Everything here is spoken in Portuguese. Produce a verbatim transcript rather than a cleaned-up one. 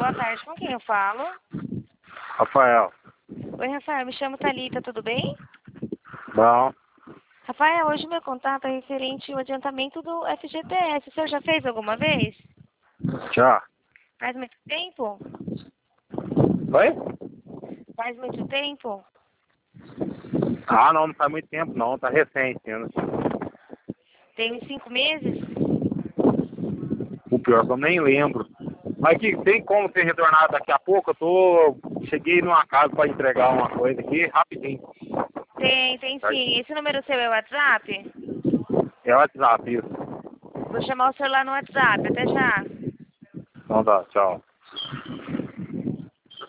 boa tarde. Com quem eu falo? Rafael. Oi, Rafael. Me chamo Thalita, tudo bem? Bom. Rafael, hoje meu contato é referente ao adiantamento do F G T S. O senhor já fez alguma vez? Já. Faz muito tempo? Oi? Faz muito tempo? Ah, não, não faz muito tempo não, tá recente ainda. Tem uns cinco meses? O pior é que eu nem lembro. Mas que tem como ser retornado daqui a pouco? Eu tô. Cheguei numa casa pra entregar uma coisa aqui, rapidinho. Tem, tem sim. Esse número seu é o WhatsApp? É o WhatsApp, isso. Vou chamar o senhor lá no WhatsApp. Até já. Então tá, tchau.